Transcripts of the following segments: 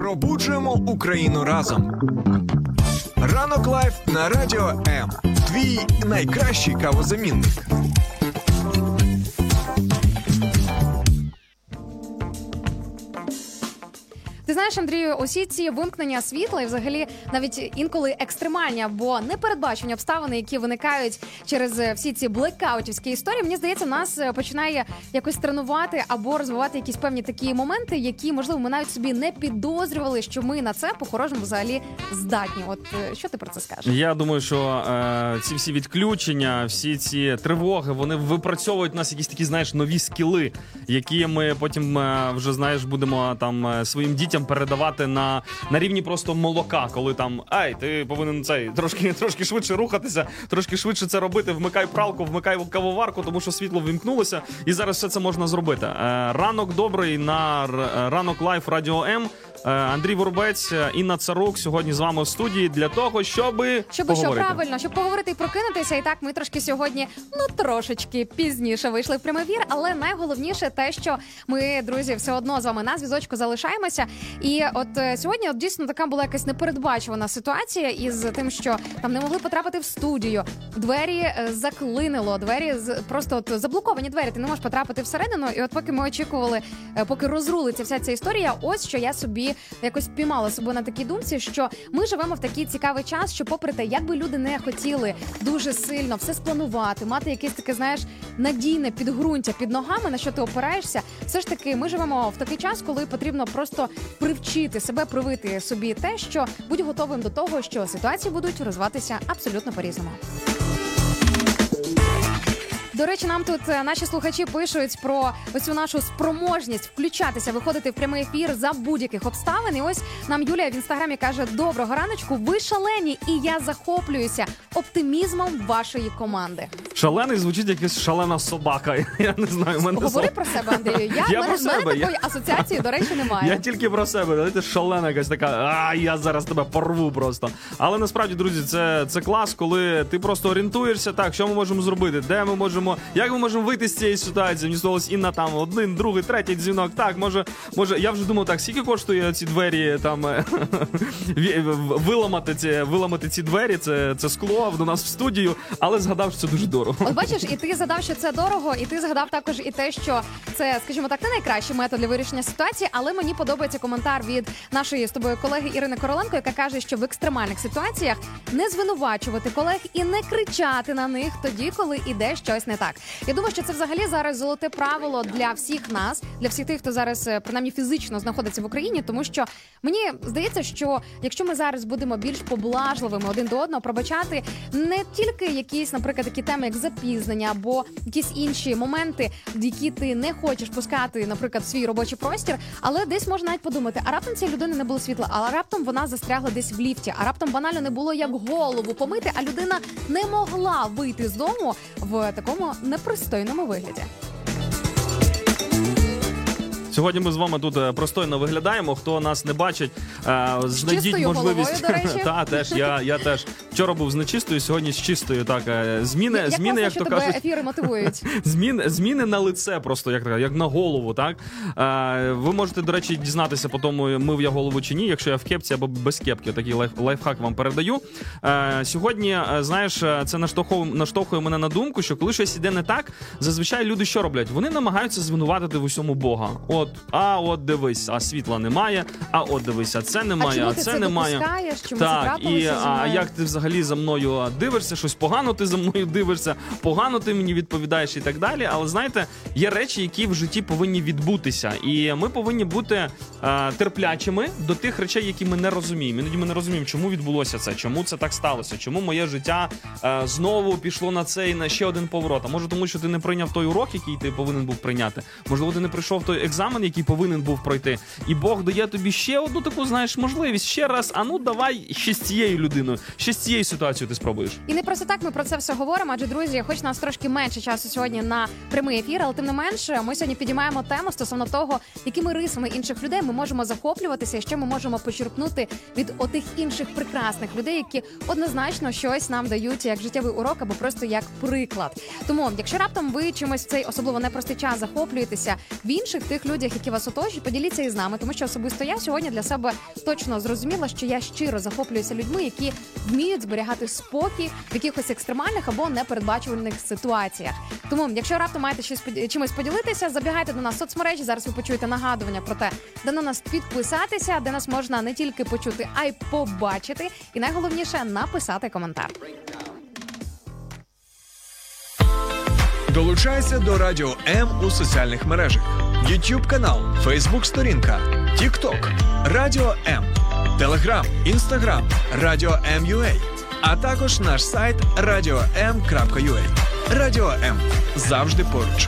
Пробуджуємо Україну разом. Ранок Лайф на Радіо М. Твій найкращий кавозамінник. Ти знаєш, Андрію, усі ці вимкнення світла і взагалі навіть інколи екстремальні або непередбачені обставини, які виникають через всі ці блекаутівські історії, мені здається, нас починає якось тренувати або розвивати якісь певні такі моменти, які, можливо, ми навіть собі не підозрювали, що ми на це по-хорошому взагалі здатні. От що ти про це скажеш? Я думаю, що ці всі відключення, всі ці тривоги, вони випрацьовують в нас якісь такі, знаєш, нові скіли, які ми потім вже, знаєш, будемо там своїм дітям передавати на рівні просто молока, коли там, ти повинен трошки швидше рухатися, трошки швидше це робити, вмикай пралку, вмикай кавоварку, тому що світло вимкнулося, і зараз все це можна зробити. Ранок добрий на Ранок Лайф Радіо М. Андрій Воробець, Інна Царук сьогодні з вами в студії для того, щоб поговорити. Що правильно, щоб поговорити і прокинутися. І так, ми трошки сьогодні, трошечки пізніше вийшли в прямий ефір, але найголовніше те, що ми, друзі, все одно з вами на зв'язочку залишаємося. І от сьогодні дійсно така була якась непередбачувана ситуація із тим, що там не могли потрапити в студію. Двері заклинило, просто заблоковані двері, ти не можеш потрапити всередину. І от поки ми очікували, поки розрулиться вся ця історія, ось що я собі якось піймала себе на такій думці, що ми живемо в такий цікавий час, що попри те, як би люди не хотіли дуже сильно все спланувати, мати якесь таке, знаєш, надійне підґрунтя під ногами, на що ти опираєшся, все ж таки ми живемо в такий час, коли потрібно просто привчити себе, привити собі те, що будь готовим до того, що ситуації будуть розвиватися абсолютно по-різному. До речі, нам тут наші слухачі пишуть про ось цю нашу спроможність включатися, виходити в прямий ефір за будь-яких обставин. І ось нам Юлія в інстаграмі каже: доброго раночку, ви шалені, і я захоплююся оптимізмом вашої команди. Шалений звучить якась шалена собака. Я не знаю, Говори про себе, Андрію. В мене такої асоціації, до речі, немає. Я тільки про себе. Знаєте, шалена якась така, я зараз тебе порву просто. Але насправді, друзі, це клас, коли ти просто орієнтуєшся, так, що ми можемо зробити, де ми можемо, як ми можемо вийти з цієї ситуації. Мені здалося, Інна там один, другий, третій дзвінок. Так, може, я вже думав, так, скільки коштує ці двері там виламати ці двері, це скло до нас в студію, але згадав, що це дуже дорого. От бачиш, і ти згадав, що це дорого, і ти згадав також і те, що це, скажімо так, не найкращий метод для вирішення ситуації, але мені подобається коментар від нашої з тобою колеги Ірини Короленко, яка каже, що в екстремальних ситуаціях не звинувачувати колег і не кричати на них тоді, коли іде щось не так. Я думаю, що це взагалі зараз золоте правило для всіх нас, для всіх тих, хто зараз, принаймні, фізично знаходиться в Україні, тому що мені здається, що якщо ми зараз будемо більш поблажливими один до одного, пробачати не тільки якісь, наприклад, такі теми, як запізнення або якісь інші моменти, які ти не хочеш пускати, наприклад, в свій робочий простір, але десь можна навіть подумати, а раптом цієї людини не було світла, а раптом вона застрягла десь в ліфті, а раптом банально не було як голову помити, а людина не могла вийти з дому в такому непристойному вигляді. Сьогодні ми з вами тут простойно виглядаємо. Хто нас не бачить, знайдіть можливість. Головою, теж я теж вчора був з нечистою, сьогодні з чистою. Так, зміни, як то кажуть, ефіри мотивують. Зміни на лице, просто як на голову. Так ви можете, до речі, дізнатися по тому, мив я голову чи ні, якщо я в кепці або без кепки. Такий лайфхак вам передаю. Сьогодні, знаєш, це наштовхує мене на думку, що коли щось іде не так, зазвичай люди що роблять? Вони намагаються звинуватити в усьому Бога. От дивись, а світла немає, от дивись, а це немає, а це немає. Чому так, і як ти взагалі за мною дивишся, щось погано ти за мною дивишся, погано ти мені відповідаєш і так далі. Але знаєте, є речі, які в житті повинні відбутися. І ми повинні бути терплячими до тих речей, які ми не розуміємо. Іноді ми не розуміємо, чому відбулося це, чому це так сталося, чому моє життя знову пішло на на ще один поворот. А може тому, що ти не прийняв той урок, який ти повинен був прийняти. Можливо, ти не прийшов той екзамен, який повинен був пройти. І Бог дає тобі ще одну таку, знаєш, можливість. Ще раз, давай ще з цією людиною, ще з цією ситуацією ти спробуєш. І не просто так ми про це все говоримо, адже, друзі, хоч нас трошки менше часу сьогодні на прямий ефір, але тим не менше, ми сьогодні підіймаємо тему стосовно того, якими рисами інших людей ми можемо захоплюватися і що ми можемо почерпнути від отих інших прекрасних людей, які однозначно щось нам дають як життєвий урок або просто як приклад. Тому, якщо раптом ви чимось в цей особливо непростий час захоплюєтеся в інших тих людях, людях, які вас оточують, поділіться із нами, тому що особисто я сьогодні для себе точно зрозуміла, що я щиро захоплююся людьми, які вміють зберігати спокій в якихось екстремальних або непередбачувальних ситуаціях. Тому, якщо раптом маєте чимось поділитися, забігайте до нас в соцмережі. Зараз ви почуєте нагадування про те, де на нас підписатися, де нас можна не тільки почути, а й побачити. І найголовніше – написати коментар. Долучайся до Радіо М у соціальних мережах. YouTube канал, Facebook сторінка, TikTok, Радіо М, Telegram, Instagram, Радіо М.UA, а також наш сайт radio.m.ua. Радіо М. Завжди поруч.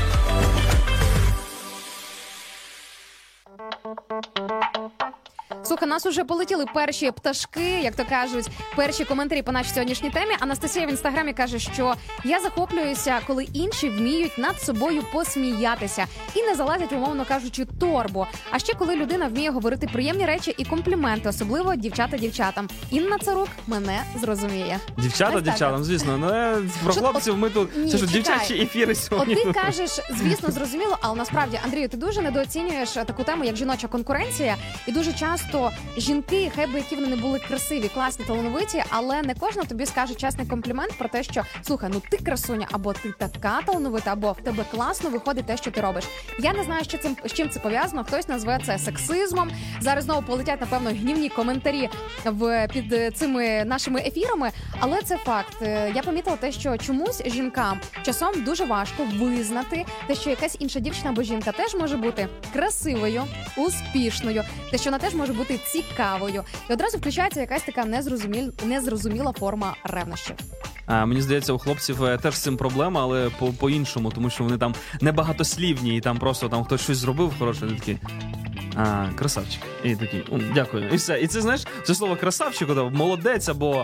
Слухай, нас уже полетіли перші пташки, як то кажуть, перші коментарі по нашій сьогоднішній темі. Анастасія в інстаграмі каже, що я захоплююся, коли інші вміють над собою посміятися і не залазять, умовно кажучи, торбу. А ще коли людина вміє говорити приємні речі і компліменти, особливо дівчата дівчатам. Інна Царук мене зрозуміє. Дівчата дівчатам, звісно. Про хлопців ми тут... Це ж дівчачі ефіри сьогодні. От ти кажеш, звісно, зрозуміло, але насправді, Андрію, ти дуже недооцінюєш таку тему, як жіноча конкуренція. І дуже часто жінки, хай би які вони не були красиві, класні, талановиті, але не кожна тобі скаже чесний комплімент про те, що слухай, ну ти красуня, або ти така талановита, або в тебе класно виходить те, що ти робиш. Я не знаю, з чим це пов'язано. Хтось назве це сексизмом. Зараз знову полетять, напевно, гнівні коментарі під цими нашими ефірами, але це факт. Я помітила те, що чомусь жінкам часом дуже важко визнати те, що якась інша дівчина або жінка теж може бути красивою, успішною, те, що вона теж може бути цікавою. І одразу включається якась така незрозуміла форма ревнощів. Мені здається, у хлопців теж з цим проблема, але по-іншому, тому що вони там небагатослівні, і там просто там хтось щось зробив хороше, і такі... красавчик. І такий, дякую. І все. І це, знаєш, це слово красавчик, молодець або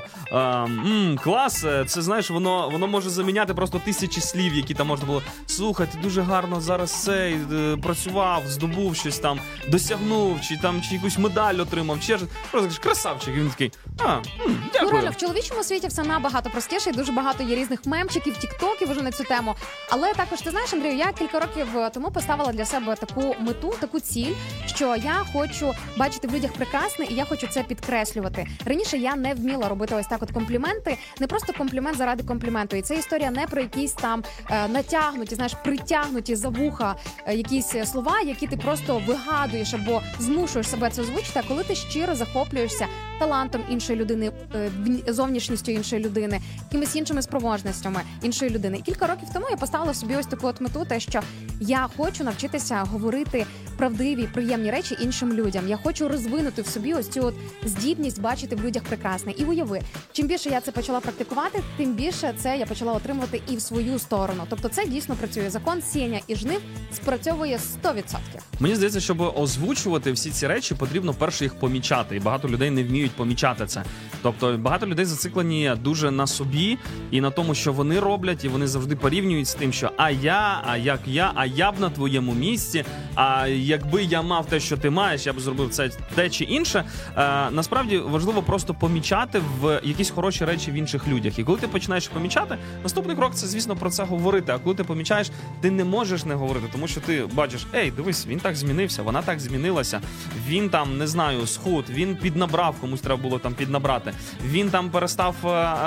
клас, це, знаєш, воно може заміняти просто тисячі слів, які там можна було, слухай, ти дуже гарно зараз це працював, здобув щось там, досягнув, чи якусь медаль отримав, чи просто кажеш, красавчик. І він такий, дякую. Ну, реально, в чоловічому світі все набагато простіше, і дуже багато є різних мемчиків, тіктоків уже на цю тему. Але також, ти знаєш, Андрію, я кілька років тому поставила для себе таку мету, таку ціль, що я хочу бачити в людях прекрасне, і я хочу це підкреслювати. Раніше я не вміла робити ось так от компліменти, не просто комплімент заради компліменту. І це історія не про якісь там натягнуті, знаєш, притягнуті за вуха якісь слова, які ти просто вигадуєш або змушуєш себе це озвучити, а коли ти щиро захоплюєшся талантом іншої людини, зовнішністю іншої людини, якимись іншими спроможностями іншої людини. І кілька років тому я поставила собі ось таку от мету, те, що я хочу навчитися говорити правдиві, приємні речі іншим людям. Я хочу розвинути в собі ось цю от здібність бачити в людях прекрасне. І уяви, чим більше я це почала практикувати, тим більше це я почала отримувати і в свою сторону. Тобто це дійсно працює. Закон сіяння і жнив спрацьовує 100%. Мені здається, щоб озвучувати всі ці речі, потрібно перше їх помічати. І багато людей не вміють помічати це. Тобто багато людей зациклені дуже на собі і на тому, що вони роблять, і вони завжди порівнюють з тим, що а я б на твоєму місці, а якби я мав те, що ти маєш, я б зробив це те чи інше. Насправді важливо просто помічати в якісь хороші речі в інших людях. І коли ти починаєш помічати, наступний крок – це, звісно, про це говорити. А коли ти помічаєш, ти не можеш не говорити, тому що ти бачиш, дивись, він так змінився, вона так змінилася, він там, не знаю, схуд, він піднабрав, комусь треба було там піднабрати, він там перестав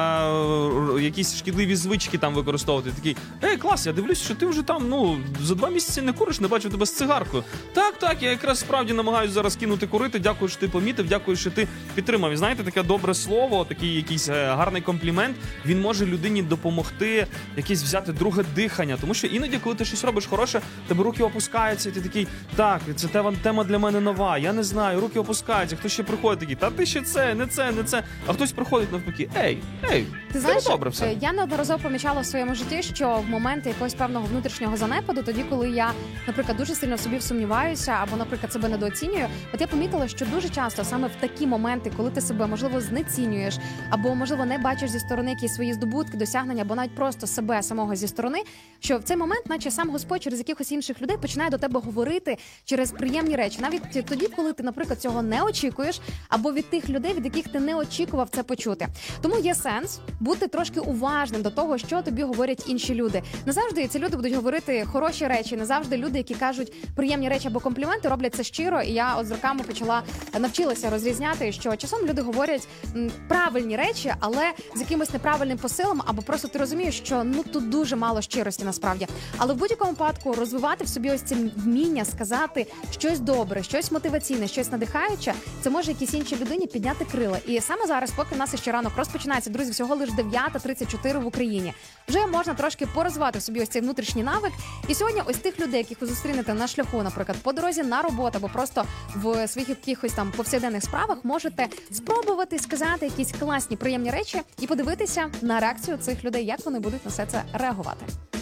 якісь шкідливі звички там використовувати. Такий, клас, я дивлюсь, що ти вже там, за 2 місяці не куриш, не бачив тебе з цигаркою. Так, я якраз справді намагаюся зараз кинути курити, дякую, що ти помітив, дякую, що ти підтримав. І знаєте, таке добре слово, такий якийсь гарний комплімент, він може людині допомогти якесь взяти друге дихання, тому що іноді, коли ти щось робиш хороше, тебе руки опускаються, і ти такий, так, це тема для мене нова, я не знаю, руки опускаються, хтось ще приходить такий, та ти ще це, не це, а хтось приходить навпаки, ти знаєш, добре все. Я неодноразово помічала в своєму житті, що в моменти якогось певного внутрішнього занепаду, тоді, коли я, наприклад, дуже сильно в собі сумніваюся, боюся або, наприклад, себе недооцінюю. От я помітила, що дуже часто саме в такі моменти, коли ти себе, можливо, знецінюєш, або, можливо, не бачиш зі сторони якісь свої здобутки, досягнення, або навіть просто себе самого зі сторони, що в цей момент, наче сам Господь через якихось інших людей починає до тебе говорити через приємні речі. Навіть тоді, коли ти, наприклад, цього не очікуєш, або від тих людей, від яких ти не очікував це почути. Тому є сенс бути трошки уважним до того, що тобі говорять інші люди. Не завжди ці люди будуть говорити хороші речі, не завжди люди, які кажуть приємні речі або компліменти, роблять це щиро. І я от з роками навчилася розрізняти, що часом люди говорять правильні речі, але з якимось неправильним посилом, або просто ти розумієш, що тут дуже мало щирості насправді. Але в будь-якому випадку розвивати в собі ось це вміння сказати щось добре, щось мотиваційне, щось надихаюче, це може якійсь іншій людині підняти крила. І саме зараз, поки в нас ще ранок розпочинається, друзі, всього лише 9:34 в Україні, вже можна трошки порозвивати в собі ось цей внутрішній навик. І сьогодні ось тих людей, яких ви зустрінете на шляху, наприклад, по дорозі на роботу, або просто в своїх якихось там повсякденних справах, можете спробувати сказати якісь класні, приємні речі і подивитися на реакцію цих людей, як вони будуть на все це реагувати.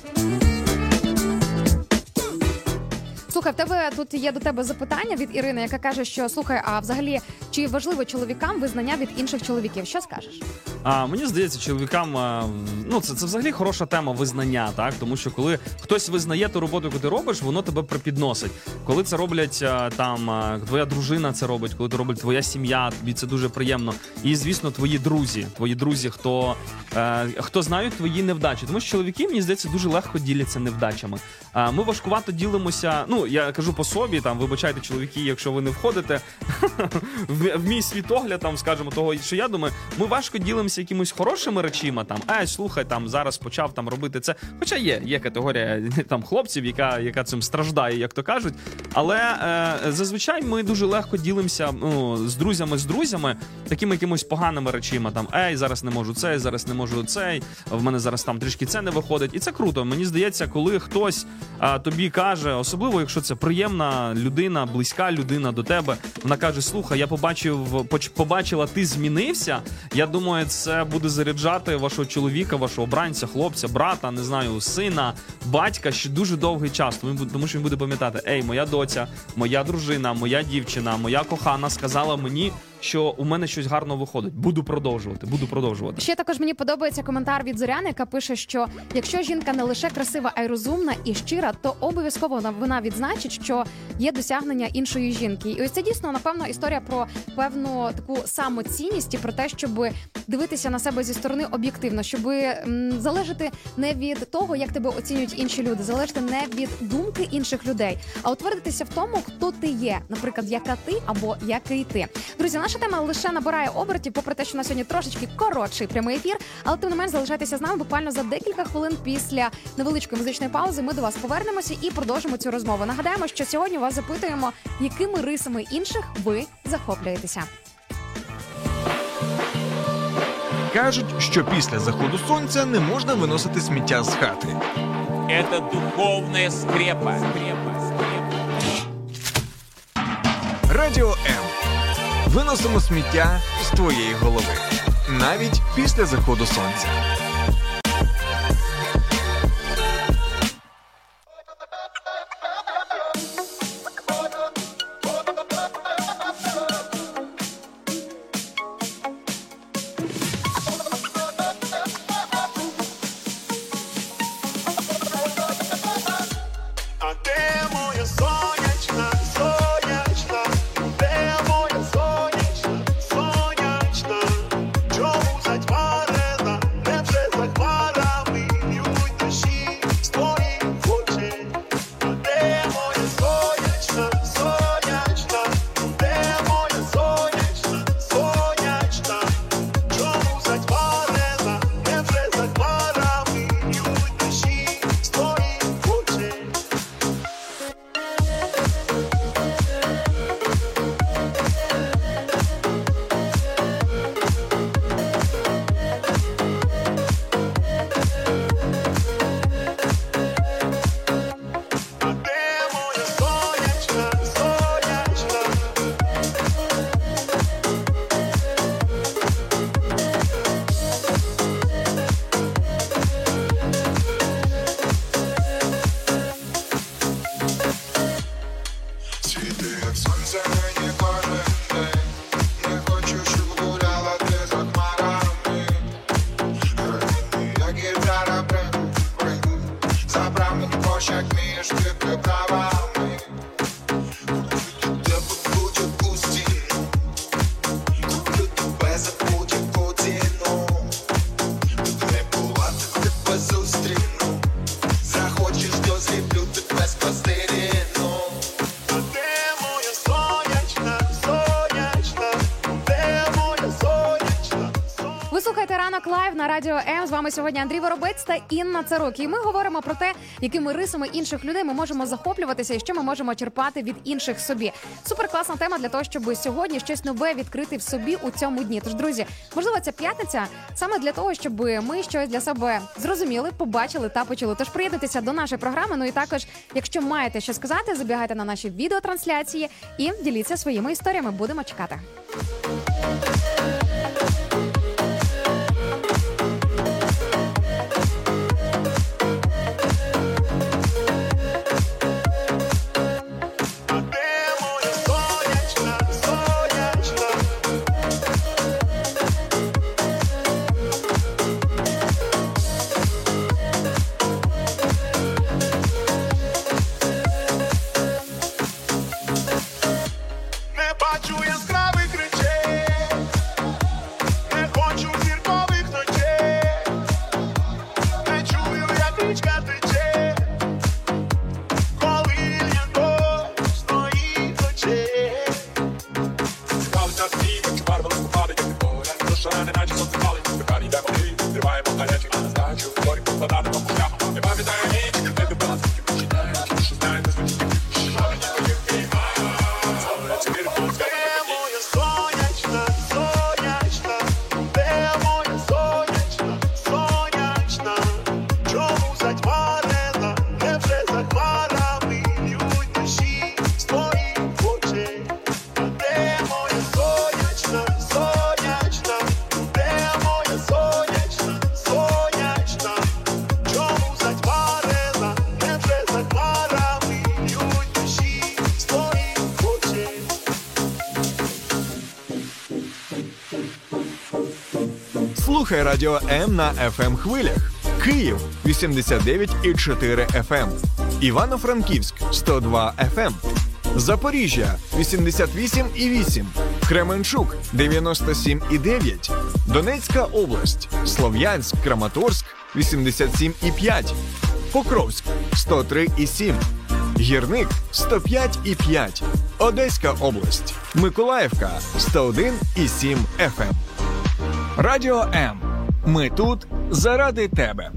Слухай, в тебе тут є до тебе запитання від Ірини, яка каже, що слухай, а взагалі, чи важливо чоловікам визнання від інших чоловіків? Що скажеш? Мені здається, чоловікам, це взагалі хороша тема визнання, так? Тому що коли хтось визнає ту роботу, яку ти робиш, воно тебе припідносить. Коли це роблять твоя дружина це робить, коли це робить твоя сім'я, тобі це дуже приємно. І, звісно, твої друзі, хто знають твої невдачі. Тому що чоловіки, мені здається, дуже легко діляться невдачами. Ми важкувато ділимося, я кажу по собі, вибачайте, чоловіки, якщо ви не входите в мій світогляд, скажімо, того, що я думаю, ми важко ділимося якимось хорошими речима, слухай, зараз почав робити це. Хоча є категорія хлопців, яка цим страждає, як то кажуть. Але зазвичай ми дуже легко ділимося з друзями такими якимось поганими речима. Зараз не можу цей, зараз не можу цей, в мене зараз трішки це не виходить. І це круто. Мені здається, коли хтось тобі каже, особливо, якщо це приємна людина, близька людина до тебе, вона каже, слухай, я побачила, ти змінився, я думаю, це буде заряджати вашого чоловіка, вашого обранця, хлопця, брата, не знаю, сина, батька ще дуже довгий час, тому що він буде пам'ятати, моя доця, моя дружина, моя дівчина, моя кохана сказала мені, що у мене щось гарно виходить. Буду продовжувати. Ще також мені подобається коментар від Зоряни, яка пише, що якщо жінка не лише красива, а й розумна і щира, то обов'язково вона відзначить, що є досягнення іншої жінки. І ось це дійсно, напевно, історія про певну таку самоцінність і про те, щоб дивитися на себе зі сторони об'єктивно, щоб залежати не від того, як тебе оцінюють інші люди, залежати не від думки інших людей, а утвердитися в тому, хто ти є, наприклад, яка ти або який ти. Друзі, наша тема лише набирає обертів, попри те, що на сьогодні трошечки коротший прямий ефір, але тим не менш залишайтеся з нами буквально за декілька хвилин після невеличкої музичної паузи. Ми до вас повернемося і продовжимо цю розмову. Нагадаємо, що сьогодні вас запитуємо, якими рисами інших ви захоплюєтеся. Кажуть, що після заходу сонця не можна виносити сміття з хати. Это духовная скрепа. Радіо М. Виносимо сміття з твоєї голови. Навіть після заходу сонця. Чому затьмарена, невже ти як сонце мені кожен день. Не хочу, щоб гуляла ти за хмарами. Родини, як гітара, бринь, забрав площадь між ти правами. Куплю тебе будь-яку стіну, куплю тебе за будь-яку ціну. Тут не була, так тебе зустріну. Захочеш, то зліплю тебе з пластиліну. А де моя сонячна, сонячна? Де моя сонячна? Ви слухаєте «Ранок лайв» на Радіо М. З вами сьогодні Андрій Воробець та Інна Царук. І ми говоримо про те, якими рисами інших людей ми можемо захоплюватися і що ми можемо черпати від інших собі. Суперкласна тема для того, щоб сьогодні щось нове відкрити в собі у цьому дні. Тож, друзі, можливо, ця п'ятниця саме для того, щоб ми щось для себе зрозуміли, побачили та почули. Тож приєднуйтеся до нашої програми. Ну і також, якщо маєте що сказати, забігайте на наші відеотрансляції і діліться своїми історіями. Будемо чекати. А де моя сонячна, сонячна? Не бачу яскравих речей, не хочу зіркових ночей, не чую, як річка тече, коли літо з моїх очей. Цікавить нас світ, барвило спопали, як від поля, душа неначе сонце палить, пекарі йдемо грі, триваємо гарячі, а на здачу, горі покладати вам шляхом. Не пам'ятаю ніч, не добила світів, читаю, що знаю, не звичайно, що мені твоїх піймаю. Де моя сонячна, сонячна? Де моя сонячна, сонячна? Чому затьмарена, невже за хмарами лють душі з твоїх очей? А де моя сонячна, сонячна? Де моя сонячна, сонячна? Чому затьмарена, невже за хмарами лють душі з твоїх очей? Слухай Радіо М на FM хвилях. Київ 89,4 FM. Івано-Франківськ 102 FM. Запоріжжя 88,8. Кременчук 97,9. Донецька область. Слов'янськ, Краматорськ 87,5. Покровськ 103,7. Гірник 105,5. Одеська область. Миколаївка 101,7 FM. Радіо М. Ми тут заради тебе.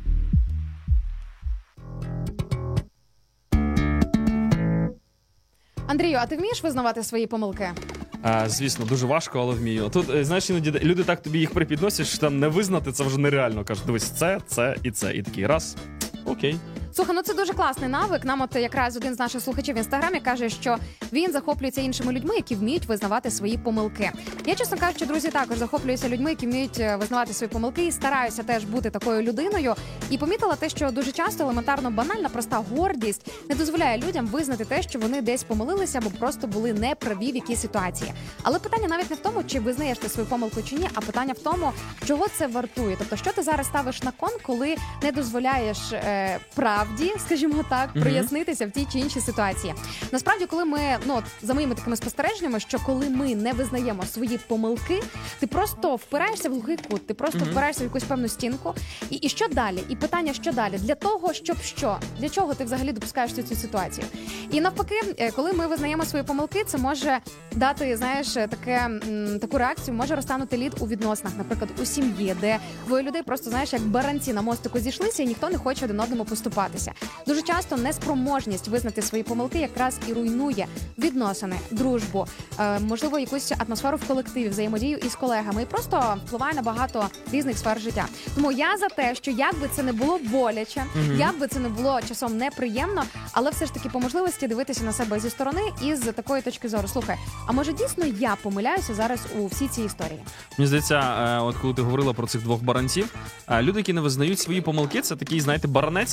Андрію, а ти вмієш визнавати свої помилки? Звісно, дуже важко, але вмію. Тут, знаєш, іноді люди так тобі їх припідносять, що там не визнати це вже нереально. Кажуть, дивись, це і це. І такий раз. Окей. Слухай, ну це дуже класний навик. Нам от якраз один з наших слухачів в інстаграмі каже, що він захоплюється іншими людьми, які вміють визнавати свої помилки. Я, чесно кажучи, друзі, також захоплююся людьми, які вміють визнавати свої помилки, і стараюся теж бути такою людиною. І помітила те, що дуже часто елементарно банальна, проста гордість не дозволяє людям визнати те, що вони десь помилилися або просто були неправі в якійсь ситуації. Але питання навіть не в тому, чи визнаєш ти свою помилку чи ні, а питання в тому, чого це вартує. Тобто, що ти зараз ставиш на кон, коли не дозволяєш правді, скажімо так, прояснитися в тій чи іншій ситуації. Насправді, коли ми, за моїми такими спостереженнями, що коли ми не визнаємо свої помилки, ти просто впираєшся в глухий кут, ти просто впираєшся в якусь певну стінку. І що далі? І питання, що далі? Для того, щоб що? Для чого ти взагалі допускаєшся цю ситуацію? І навпаки, коли ми визнаємо свої помилки, це може дати, знаєш, таку реакцію, може розтанути лід у відносинах, наприклад, у сім'ї, де двоє людей просто, знаєш, як баранці на мостику зійшлися, і ніхто не хоче один одному поступатися. Дуже часто неспроможність визнати свої помилки якраз і руйнує відносини, дружбу, можливо, якусь атмосферу в колективі, взаємодію із колегами, і просто впливає на багато різних сфер життя. Тому я за те, що як би це не було боляче, як би це не було часом неприємно, але все ж таки по можливості дивитися на себе зі сторони і з такої точки зору. Слухай, а може дійсно я помиляюся зараз у всій цій історії? Мені здається, от коли ти говорила про цих двох баранців, люди, які не визнають свої помилки, це такий, знаєте, баранець, який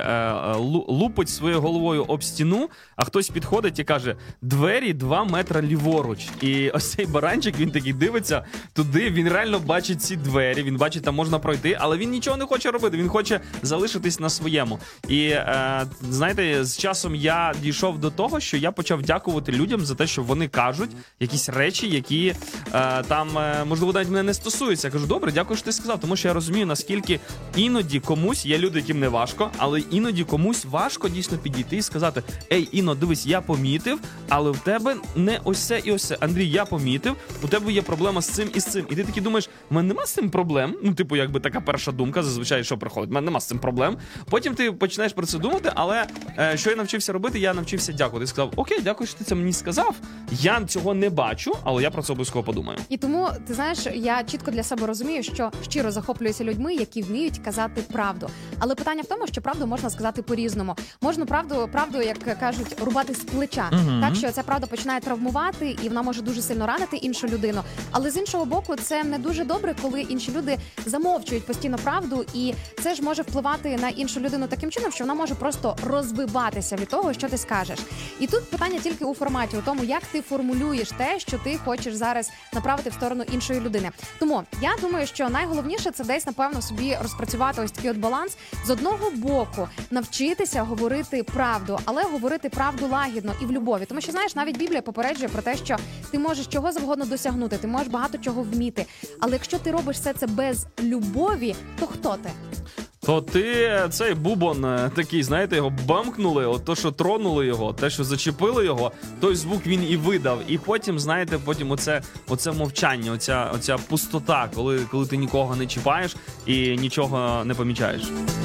лупить своєю головою об стіну, а хтось підходить і каже: двері 2 метри ліворуч. І ось цей баранчик, він такий дивиться туди, він реально бачить ці двері, він бачить, там можна пройти, але він нічого не хоче робити, він хоче залишитись на своєму. І, знаєте, з часом я дійшов до того, що я почав дякувати людям за те, що вони кажуть якісь речі, які там, можливо, навіть мене не стосуються. Я кажу: добре, дякую, що ти сказав, тому що я розумію, наскільки іноді комусь, є люди, яким не важко, але іноді комусь важко дійсно підійти і сказати: ей, Інно, дивись, я помітив, але в тебе не ось це і ось це. Андрій, я помітив, у тебе є проблема з цим і з цим. І ти такий думаєш: в мене нема з цим проблем. Ну, типу, якби така перша думка, зазвичай, що приходить: в мене нема з цим проблем. Потім ти починаєш про це думати, але що я навчився робити? Я навчився дякувати. Ти сказав: окей, дякую, що ти це мені сказав. Я цього не бачу, але я про це обов'язково подумаю. І тому, ти знаєш, я чітко для себе розумію, що щиро захоплююся людьми, які вміють казати правду. Але питання в тому, що правду можна сказати по-різному. Можна правду, як кажуть, рубати з плеча. Так, що ця правда починає травмувати, і вона може дуже сильно ранити іншу людину. Але з іншого боку, це не дуже добре, коли інші люди замовчують постійно правду, і це ж може впливати на іншу людину таким чином, що вона може просто розвиватися від того, що ти скажеш. І тут питання тільки у форматі, у тому, як ти формулюєш те, що ти хочеш зараз направити в сторону іншої людини. Тому я думаю, що найголовніше це десь, напевно, собі розпрацювати ось такий от баланс. З одного боку, навчитися говорити правду, але говорити правду лагідно і в любові. Тому що, знаєш, навіть Біблія попереджує про те, що ти можеш чого завгодно досягнути, ти можеш багато чого вміти. Але якщо ти робиш все це без любові, то хто ти? То ти цей бубон такий, знаєте, його бамкнули, от то, що тронули його, те, що зачепили його, той звук він і видав. І потім, знаєте, оце мовчання, оця пустота, коли ти нікого не чіпаєш і нічого не помічаєш.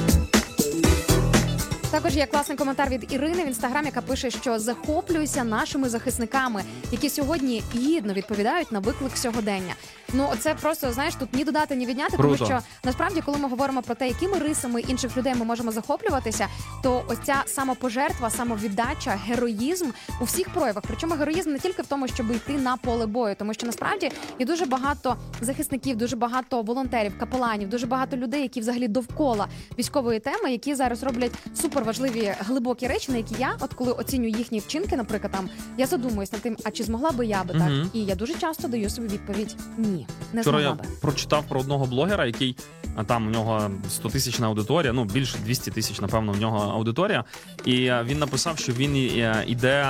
Також є класний коментар від Ірини в Інстаграмі, яка пише, що захоплююся нашими захисниками, які сьогодні гідно відповідають на виклик сьогодення. Ну, це просто, знаєш, тут ні додати, ні відняти, Круто. тому що насправді, коли ми говоримо про те, якими рисами інших людей ми можемо захоплюватися, то ось ця самопожертва, самовіддача, героїзм у всіх проявах. Причому героїзм не тільки в тому, щоб йти на поле бою, тому що насправді є дуже багато захисників, дуже багато волонтерів, капеланів, дуже багато людей, які взагалі довкола військової теми, які зараз роблять суперважливі, глибокі речі, на які я, от коли оцінюю їхні вчинки, наприклад, там, я задумуюсь над тим, а чи змогла би я би так? І я дуже часто даю собі відповідь: ні, не Вчора змогла я би. прочитав про одного блогера, який, там у нього 100-тисячна аудиторія, ну більше 200 тисяч, напевно, в нього аудиторія. І він написав, що він іде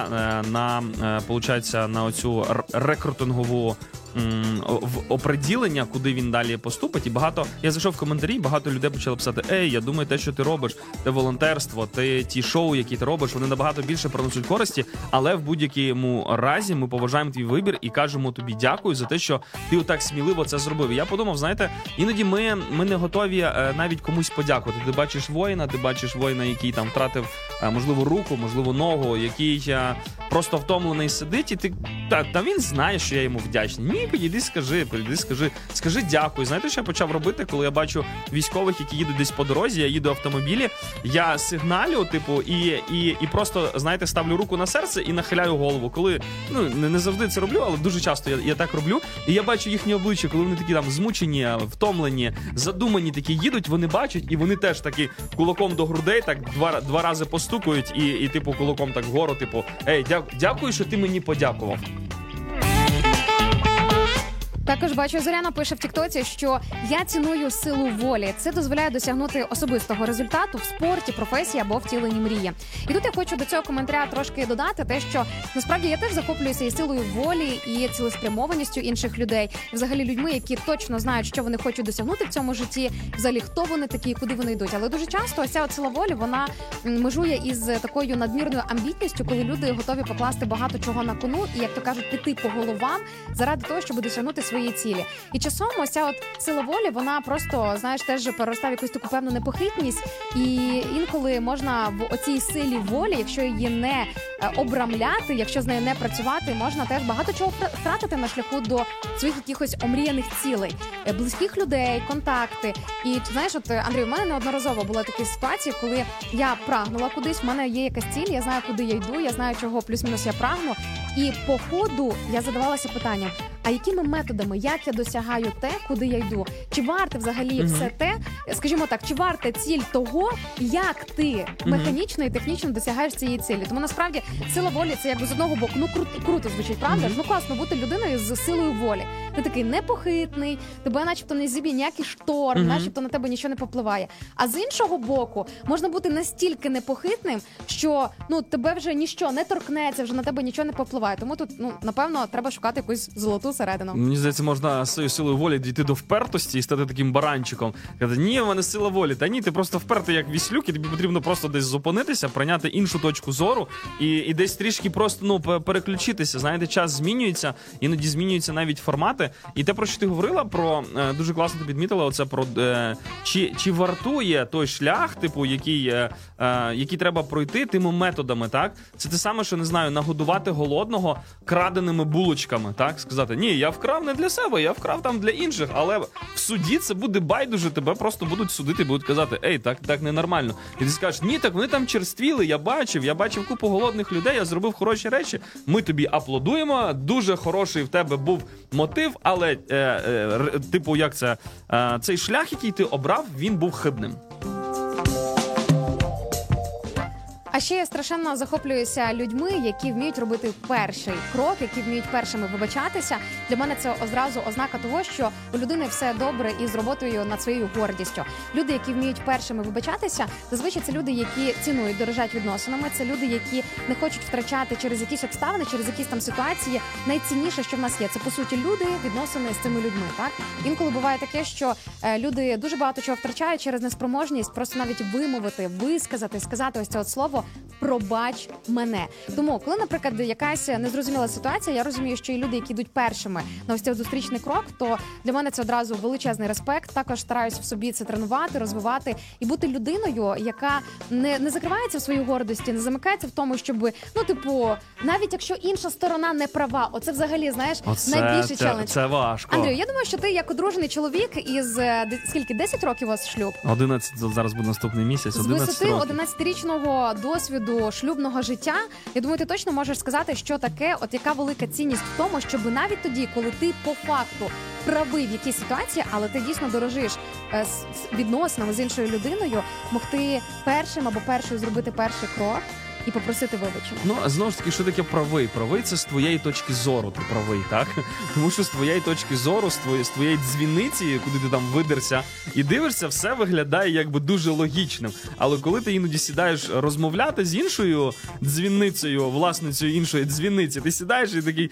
на оцю рекрутингову в оприділення, куди він далі поступить. І я зайшов в коментарі, багато людей почали писати: ей, я думаю, те, що ти робиш, те волонтерство, ті шоу, які ти робиш, вони набагато більше приносять користі, але в будь-якому разі ми поважаємо твій вибір і кажемо тобі дякую за те, що ти отак сміливо це зробив. І я подумав, знаєте, іноді ми не готові навіть комусь подякувати. Ти бачиш воїна, який там втратив, можливо, руку, можливо, ногу, який просто втомлений сидить, і ти, та він знає, що я йому вдячний. Ні, підійди, скажи дякую. Знаєте, що я почав робити, коли я бачу військових, які їдуть десь по дорозі, я їду в автомобілі, я сигналю, і просто, знаєте, ставлю руку на серце і нахиляю голову. Коли, не завжди це роблю, але дуже часто я так роблю, і я бачу їхні обличчя, коли вони такі там змучені, втомлені, задумані такі їдуть, вони бачать, і вони теж такі кулаком до грудей так два рази постукають і кулаком так вгору, ей, дякую, що ти мені подякував. Також бачу, Зоряна пише в Тіктоці, що я ціную силу волі. Це дозволяє досягнути особистого результату в спорті, професії або втіленні мрії. І тут я хочу до цього коментаря трошки додати те, що насправді я теж захоплююся і силою волі, і цілеспрямованістю інших людей. І взагалі людьми, які точно знають, що вони хочуть досягнути в цьому житті, взагалі хто вони такі і куди вони йдуть. Але дуже часто ось ця сила волі, вона межує із такою надмірною амбітністю, коли люди готові покласти багато чого на кону і, як то кажуть, піти по головам заради того, щоб досягнути свої цілі. І часом ось ця сила волі, вона просто, знаєш, теж переростає в якусь таку певну непохитність. І інколи можна в оцій силі волі, якщо її не обрамляти, якщо з нею не працювати, можна теж багато чого втратити на шляху до своїх якихось омріяних цілей. Близьких людей, контакти. І, знаєш, Андрій, у мене неодноразово були такі ситуації, коли я прагнула кудись, в мене є якась ціль, я знаю, куди я йду, я знаю, чого плюс-мінус я прагну. І по ходу я задавалася питанням: а якими методами, як я досягаю те, куди я йду. Чи варте взагалі все те, скажімо так, чи варте ціль того, як ти механічно і технічно досягаєш цієї цілі. Тому насправді сила волі – це якби з одного боку, ну круто звучить, правда? Ну класно бути людиною з силою волі. Ти такий непохитний, тебе начебто не зіб'є ніякий шторм, начебто на тебе нічого не попливає. А з іншого боку, можна бути настільки непохитним, що тебе вже ніщо не торкнеться, вже на тебе нічого не попливає. Тому тут, напевно, треба шукати якусь золоту середину. Мені здається, можна з цією силою волі дійти до впертості і стати таким баранчиком. Казати, ні, в мене сила волі. Та ні, ти просто впертий як віслюк, і тобі потрібно просто десь зупинитися, прийняти іншу точку зору і десь трішки просто переключитися. Знаєте, час змінюється, іноді змінюються навіть формати. І те, про що ти говорила, дуже класно ти підмітила, оце про чи вартує той шлях, типу, який треба пройти тими методами, так? Це те саме, що, не знаю, нагодувати голодного краденими булочками, так? Сказати, ні, я вкрав не для себе, я вкрав там для інших, але в суді це буде байдуже, тебе просто будуть судити, будуть казати, ей, так ненормально. І ти скажеш, ні, так вони там черствіли, я бачив купу голодних людей, я зробив хороші речі, ми тобі аплодуємо, дуже хороший в тебе був мотив, але, типу, як це, цей шлях, який ти обрав, він був хибним. А ще я страшенно захоплююся людьми, які вміють робити перший крок, які вміють першими вибачатися. Для мене це одразу ознака того, що у людини все добре із роботою над своєю гордістю. Люди, які вміють першими вибачатися, зазвичай це люди, які цінують, дорожать відносинами. Це люди, які не хочуть втрачати через якісь обставини, через якісь там ситуації. Найцінніше, що в нас є, це, по суті, люди, відносини з цими людьми. Так? Інколи буває таке, що люди дуже багато чого втрачають через неспроможність просто навіть вимовити, висказати, сказати ось це от слово «пробач мене». Тому, коли, наприклад, якась незрозуміла ситуація, я розумію, що і люди, які йдуть першими на ось цей зустрічний крок, то для мене це одразу величезний респект. Також стараюсь в собі це тренувати, розвивати і бути людиною, яка не закривається в своїй гордості, не замикається в тому, щоб, навіть якщо інша сторона не права, оце взагалі, знаєш, найбільший челендж. Це важко. Андрію, я думаю, що ти як одружений чоловік із, 10 років у вас шлюб? 11, зараз буде наступний місяць, 11 років. З висоти 11-річного досвіду шлюбного життя, я думаю, ти точно можеш сказати, що таке, от яка велика цінність в тому, щоб навіть тоді, коли ти по факту правий в якійсь ситуації, але ти дійсно дорожиш відносинами з іншою людиною, могти першим або першою зробити перший крок і попросити вибачення. Знову ж таки, що таке правий? Правий – це з твоєї точки зору ти правий, так? Тому що з твоєї точки зору, з твоєї дзвіниці, куди ти там видерся і дивишся, все виглядає якби дуже логічним. Але коли ти іноді сідаєш розмовляти з іншою дзвіницею, власницею іншої дзвіниці, ти сідаєш і такий,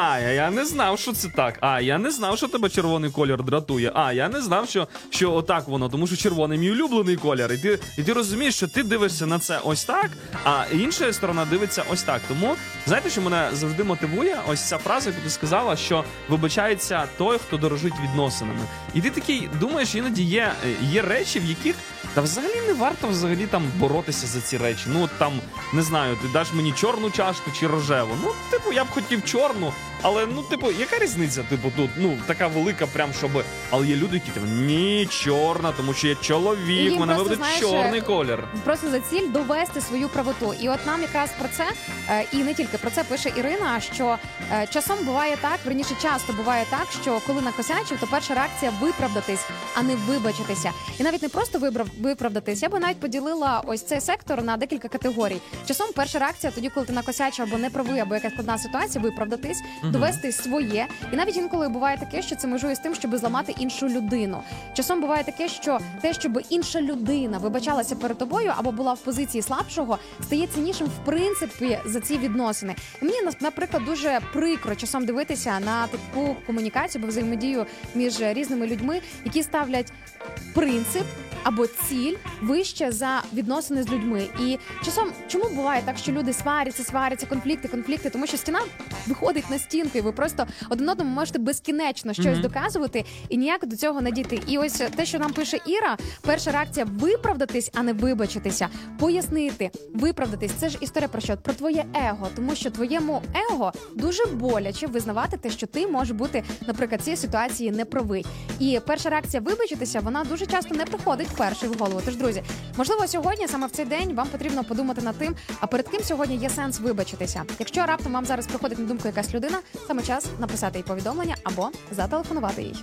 я не знав, що це так, я не знав, що тебе червоний колір дратує, я не знав, що отак воно, тому що червоний мій улюблений колір. І ти розумієш, що ти дивишся на це ось так, а інша сторона дивиться ось так. Тому, знаєте, що мене завжди мотивує? Ось ця фраза, яку ти сказала, що вибачається той, хто дорожить відносинами. І ти такий думаєш, іноді є речі, в яких взагалі не варто там боротися за ці речі. Там, не знаю, ти даш мені чорну чашку чи рожеву. Я б хотів чорну, але, яка різниця, тут, така велика прям, щоб... Але є люди, які ні, чорна, тому що я чоловік, мене вибере чорний колір. Просто за ціль довести свою правоту. І от нам якраз про це, і не тільки про це пише Ірина, що часом буває так, верніше часто буває так, що коли накосячив, то перша реакція виправдатись, а не вибачитися. І навіть не просто виправдатись, я би навіть поділила ось цей сектор на декілька категорій. Часом перша реакція тоді, коли ти накосячив або не правий, або якась складна ситуація, виправдатись, довести своє. І навіть інколи буває таке, що це межує з тим, щоб зламати іншу людину. Часом буває таке, що те, щоб інша людина вибачалася перед тобою або була в позиції слабшого, стає ціннішим в принципі за ці відносини. І мені, наприклад, дуже прикро часом дивитися на таку комунікацію або взаємодію між різними людьми, які ставлять принцип або ціль вище за відносини з людьми. І часом, чому буває так, що люди сваряться, конфлікти, тому що стіна виходить на стінку, і ви просто один одному можете безкінечно щось доказувати і ніяк до цього не дійти. І ось те, що нам пише Іра, перша реакція – виправдатись, а не вибачитися. Пояснити, виправдатись – це ж історія про що? Про твоє его. Тому що твоєму его дуже боляче визнавати те, що ти можеш бути, наприклад, в цій ситуації неправий. І перша реакція вибачитися, вона дуже часто не приходить них перший в голову. Тож, друзі, можливо, сьогодні, саме в цей день, вам потрібно подумати над тим, а перед ким сьогодні є сенс вибачитися. Якщо раптом вам зараз приходить на думку якась людина, саме час написати їй повідомлення або зателефонувати їй.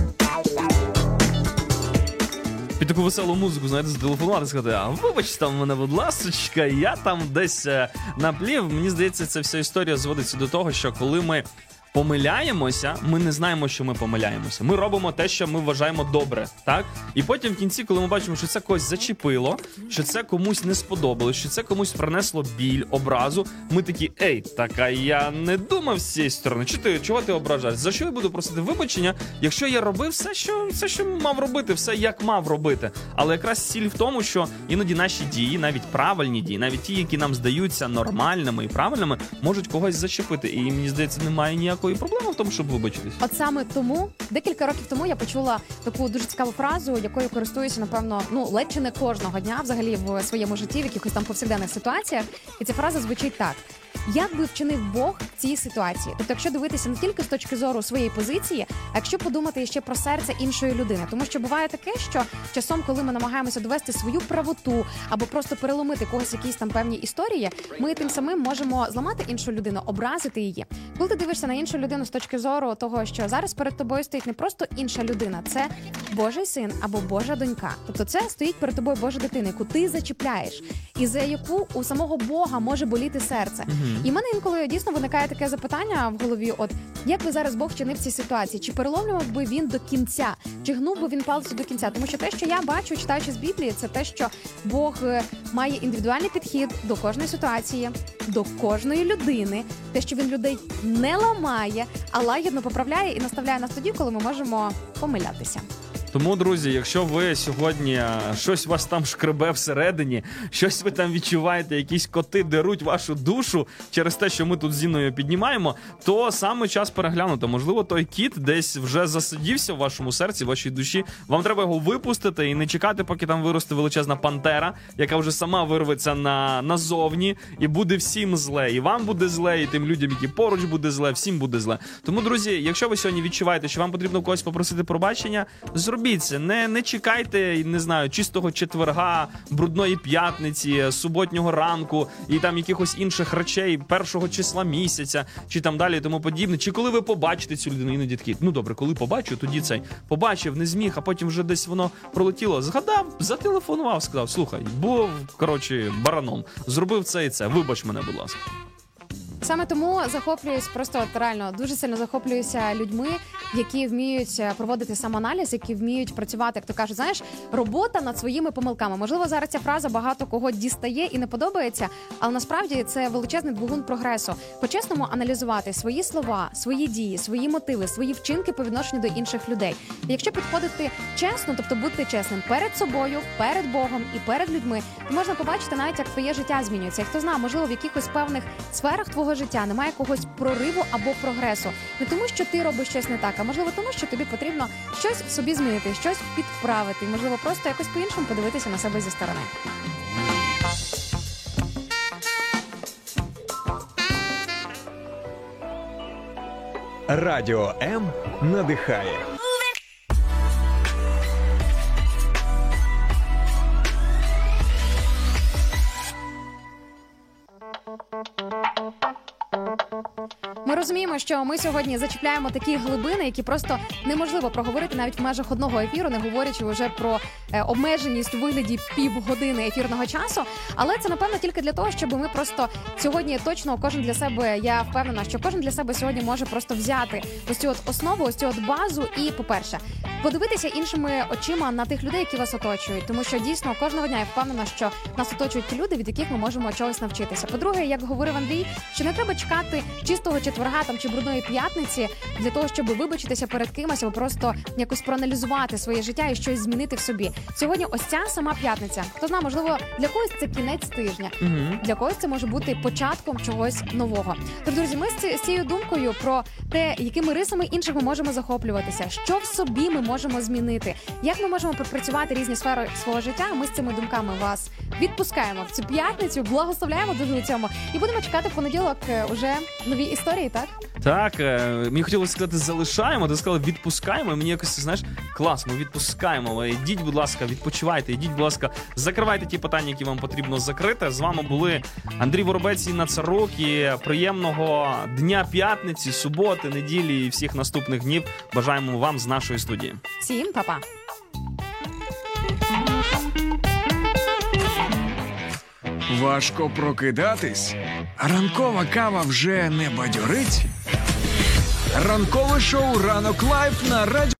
Під таку веселу музику, знаєте, зателефонувати, сказати, а вибачте там мене, будь ласочка, я там десь наплів. Мені здається, ця вся історія зводиться до того, що коли ми помиляємося, ми не знаємо, що ми помиляємося. Ми робимо те, що ми вважаємо добре, так? І потім в кінці, коли ми бачимо, що це когось зачепило, що це комусь не сподобалось, що це комусь принесло біль, образу, ми такі, так а я не думав з цієї сторони. Чого ти ображаєш? За що я буду просити вибачення, якщо я робив все, що мав робити, все як мав робити. Але якраз ціль в тому, що іноді наші дії, навіть правильні дії, навіть ті, які нам здаються нормальними і правильними, можуть когось зачепити. І мені здається, немає ніякої проблеми в тому, щоб вибачитись. От саме тому, декілька років тому я почула таку дуже цікаву фразу, якою користуюся, напевно, ледь чи не кожного дня взагалі в своєму житті, в якихось там повсякденних ситуаціях. І ця фраза звучить так. Як би вчинив Бог в цій ситуації? Тобто, якщо дивитися не тільки з точки зору своєї позиції, а якщо подумати ще про серце іншої людини. Тому що буває таке, що часом, коли ми намагаємося довести свою правоту або просто переломити когось якісь там певні історії, ми тим самим можемо зламати іншу людину, образити її. Коли ти дивишся на іншу людину з точки зору того, що зараз перед тобою стоїть не просто інша людина, це Божий син або Божа донька. Тобто це стоїть перед тобою Божа дитина, яку ти зачіпляєш, і за яку у самого Бога може боліти серце. І в мене інколи дійсно виникає таке запитання в голові, от як би зараз Бог чинив в цій ситуації? Чи переломлював би він до кінця? Чи гнув би він палицю до кінця? Тому що те, що я бачу, читаючи з Біблії, це те, що Бог має індивідуальний підхід до кожної ситуації, до кожної людини. Те, що він людей не ламає, а лагідно поправляє і наставляє нас тоді, коли ми можемо помилятися. Тому, друзі, якщо ви сьогодні щось вас там шкребе всередині, щось ви там відчуваєте, якісь коти деруть вашу душу через те, що ми тут з Інною піднімаємо, то саме час переглянути. Можливо, той кіт десь вже засидівся в вашому серці, в вашій душі. Вам треба його випустити і не чекати, поки там виросте величезна пантера, яка вже сама вирветься назовні і буде всім зле. І вам буде зле, і тим людям, які поруч, буде зле, всім буде зле. Тому, друзі, якщо ви сьогодні відчуваєте, що вам потрібно когось попросити пробачення, зробіть це. Не чекайте, не знаю, чистого четверга, брудної п'ятниці, суботнього ранку і там якихось інших речей, першого числа місяця, чи там далі і тому подібне. Чи коли ви побачите цю людину, іноді такі, добре, коли побачу, тоді цей побачив, не зміг, а потім вже десь воно пролетіло. Згадав, зателефонував, сказав, слухай, був, бараном, зробив це і це, вибач мене, будь ласка. Саме тому захоплююсь, просто реально дуже сильно захоплююся людьми, які вміють проводити самоаналіз, які вміють працювати, як то кажуть, знаєш, робота над своїми помилками. Можливо, зараз ця фраза багато кого дістає і не подобається, але насправді це величезний двигун прогресу. По-чесному аналізувати свої слова, свої дії, свої мотиви, свої вчинки по відношенню до інших людей. І якщо підходити чесно, тобто бути чесним перед собою, перед Богом і перед людьми, то можна побачити навіть, як твоє життя змінюється. І хто знає, можливо, в якихось певних сферах твого життя немає якогось прориву або прогресу. Не тому, що ти робиш щось не так, а можливо тому, що тобі потрібно щось в собі змінити, щось підправити. І, можливо, просто якось по-іншому подивитися на себе зі сторони. Радіо М надихає. Ми розуміємо, що ми сьогодні зачіпляємо такі глибини, які просто неможливо проговорити навіть в межах одного ефіру, не говорячи вже про обмеженість у вигляді півгодини ефірного часу. Але це, напевно, тільки для того, щоб ми просто сьогодні точно кожен для себе, я впевнена, що кожен для себе сьогодні може просто взяти ось цю основу, ось цю базу і, по-перше, подивитися іншими очима на тих людей, які вас оточують. Тому що дійсно кожного дня я впевнена, що нас оточують ті люди, від яких ми можемо чогось навчитися. По-друге, як говорив Андрій, що не треба чекати чистого четверга там чи брудної п'ятниці для того, щоб вибачитися перед кимось або просто якось проаналізувати своє життя і щось змінити в собі. Сьогодні ось ця сама п'ятниця. Хто знає, можливо, для когось це кінець тижня, для когось це може бути початком чогось нового. Тож, друзі, ми з цією думкою про те, якими рисами інших ми можемо захоплюватися, що в собі ми можемо змінити, як ми можемо пропрацювати різні сфери свого життя, ми з цими думками вас відпускаємо в цю п'ятницю, благословляємо дуже у цьому. І будемо чекати в понеділок уже нові історії, так? Так, мені хотілося сказати залишаємо, ти сказала відпускаємо, і мені якось, знаєш, клас, ми відпускаємо. Ідіть, будь ласка, відпочивайте, ідіть, будь ласка, закривайте ті питання, які вам потрібно закрити. З вами були Андрій Воробець і Інна Царук, і приємного дня п'ятниці, суботи, неділі і всіх наступних днів бажаємо вам з нашої студії. Всім па-па! Важко прокидатись? Ранкова кава вже не бадьорить? Ранкове шоу «Ранок Лайв» на радіо